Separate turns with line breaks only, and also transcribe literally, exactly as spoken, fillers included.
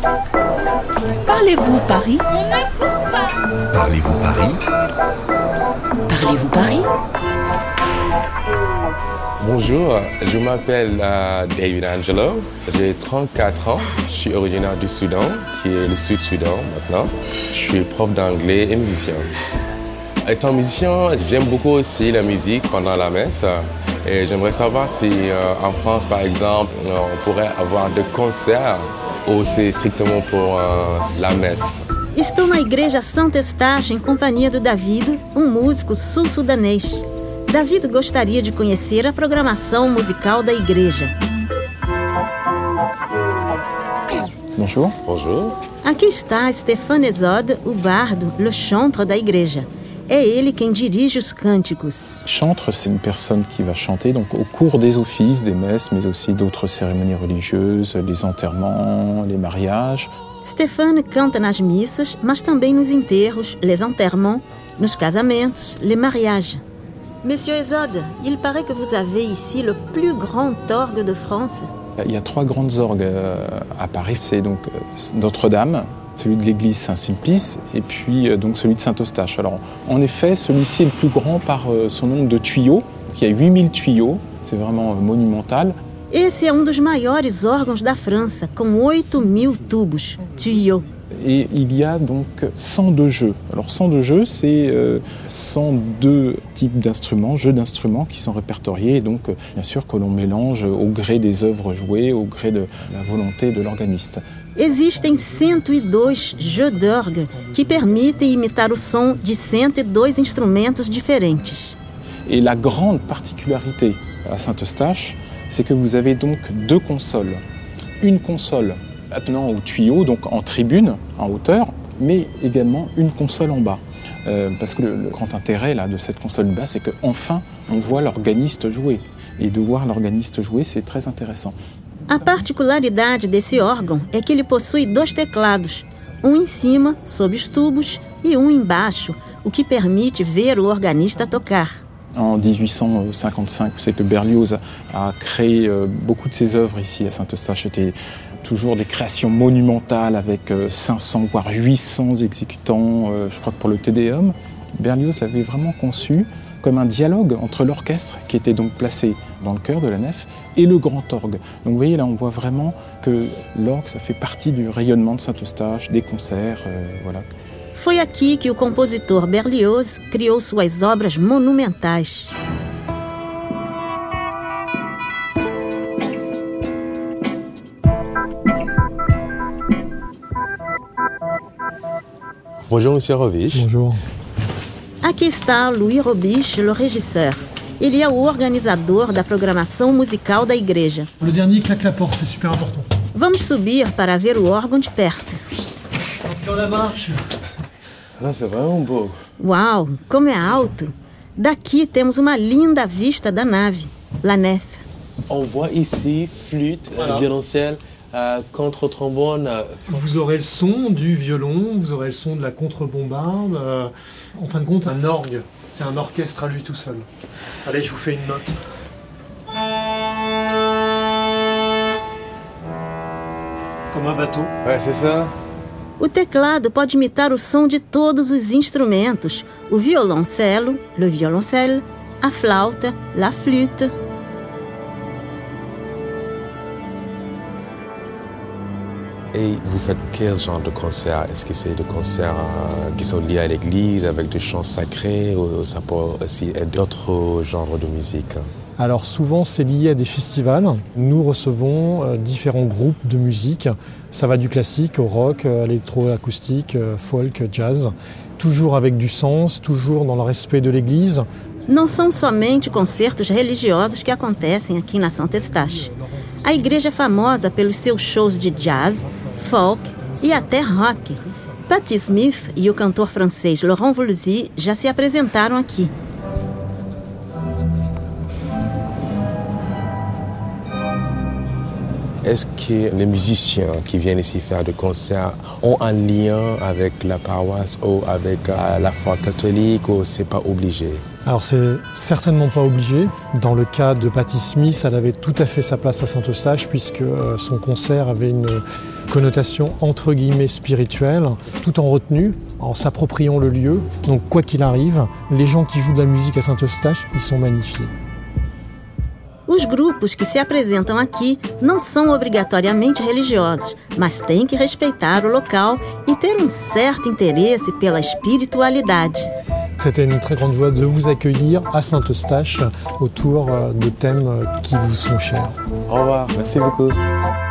Parlez-vous Paris?
Parlez-vous Paris?
Parlez-vous Paris?
Bonjour, je m'appelle euh, David Angelo, j'ai trente-quatre ans, je suis originaire du Soudan, qui est le Sud-Soudan maintenant. Je suis prof d'anglais et musicien. Étant musicien, j'aime beaucoup aussi la musique pendant la messe. Et j'aimerais savoir si euh, en France, par exemple, on pourrait avoir des concerts ou c'est strictement pour euh, la messe.
Estou na Igreja Santo Estácio em companhia do David, um músico sul-sudanês. David gostaria de conhecer a programação musical da igreja.
Bonjour.
Bonjour.
Aqui está Stéphane Ezode, o bardo, le chantre da igreja. É ele quem dirige os cânticos.
Chantre, c'est une personne qui va chanter donc, au cours des offices, des messes, mais aussi d'autres cérémonies religieuses, les enterrements, les mariages.
Stéphane canta nas missas, mas também nos enterros, les enterrements, nos casamentos, les mariages. Monsieur Ezode, il paraît que vous avez ici le plus grand orgue de France.
Il y a trois grandes orgues à Paris. C'est donc Notre-Dame, celui de l'église Saint-Sulpice et puis donc celui de Saint-Eustache. Alors, en effet, celui-ci est le plus grand par son nombre de tuyaux. Il y a huit mille tuyaux, c'est vraiment monumental.
Esse é um dos maiores órgãos da França, com oito mil tubos, tuyaux.
Et il y a donc cent deux jeux. Alors cent deux jeux, c'est euh, cent deux types d'instruments, jeux d'instruments qui sont répertoriés et donc euh, bien sûr que l'on mélange au gré des œuvres jouées, au gré de la volonté de l'organiste.
Existem cento e dois jeux d'orgue que permitem imitar o som de cento e dois instrumentos diferentes.
Et la grande particularité à Saint-Eustache, c'est que vous avez donc deux consoles. Une console attenant au tuyau, donc en tribune, en hauteur, mais également une console en bas. Euh, parce que le, le grand intérêt là, de cette console bas, c'est qu'enfin, on voit l'organiste jouer. Et de voir l'organiste jouer, c'est très intéressant.
A particularidade desse órgão é que ele possui dois teclados, um em cima, sob os tubos, e um embaixo, o que permite ver o organista tocar.
En dix-huit cent cinquante-cinq, vous savez que Berlioz a créé beaucoup de ses œuvres ici à Saint-Eustache. C'était toujours des créations monumentales avec cinq cents voire huit cents exécutants, je crois que pour le Te Deum. Berlioz l'avait vraiment conçu comme un dialogue entre l'orchestre, qui était donc placé dans le chœur de la nef, et le grand orgue. Donc vous voyez là, on voit vraiment que l'orgue, ça fait partie du rayonnement de Saint-Eustache, des concerts, euh, voilà.
Foi aqui que o compositor Berlioz criou suas obras monumentais.
Bonjour, Monsieur Robiche.
Bonjour.
Aqui está Louis Robiche, le régisseur. Ele é o organizador da programação musical da igreja.
Le dernier claque la porte, c'est super important.
Vamos subir para ver o órgão de perto.
Sur la marche.
Ah, c'est vraiment beau.
Uau, como é alto! Daqui temos uma linda vista da nave, la nef.
On voit ici flûte, voilà. Violoncelle, euh, contre-trombone. Euh...
Vous aurez le son du violon, vous aurez le son de la contrebombarde. Euh, en fin de compte, un orgue, c'est un orchestre à lui tout seul. Allez, je vous fais une note. Comme un bateau.
Ouais, c'est ça.
O teclado pode imitar o som de todos os instrumentos. O violoncelo, le violoncelle, a flauta, la flûte.
Et vous faites quel genre de concert? Est-ce que c'est des concerts euh, qui sont liés à l'église, avec des chants sacrés, ou ça peut aussi être d'autres genres de musique?
Alors souvent c'est lié à des festivals. Nous recevons euh, différents groupes de musique. Ça va du classique au rock, à l'électroacoustique, euh, folk, jazz. Toujours avec du sens, toujours dans le respect de l'église.
Não são somente concertos religiosos que acontecem aqui na Santo Estácio. A igreja é famosa pelos seus shows de jazz, folk e até rock. Patti Smith e o cantor francês Laurent Voulzy já se apresentaram aqui.
Est-ce que les musiciens qui viennent ici faire des concerts ont un lien avec la paroisse ou avec la foi catholique ou c'est pas obligé?
Alors c'est certainement pas obligé. Dans le cas de Patti Smith, elle avait tout à fait sa place à Saint-Eustache puisque euh, son concert avait une connotation entre guillemets spirituelle, tout en retenue, en s'appropriant le lieu. Donc quoi qu'il arrive, les gens qui jouent de la musique à Saint-Eustache, ils sont magnifiés.
Os grupos que se apresentam aqui não são obrigatoriamente religiosos, mas têm que respeitar o local e ter um certo interesse pela espiritualidade.
C'était une très grande joie de vous accueillir à Saint-Eustache autour de thèmes qui vous sont chers.
Au revoir, merci beaucoup.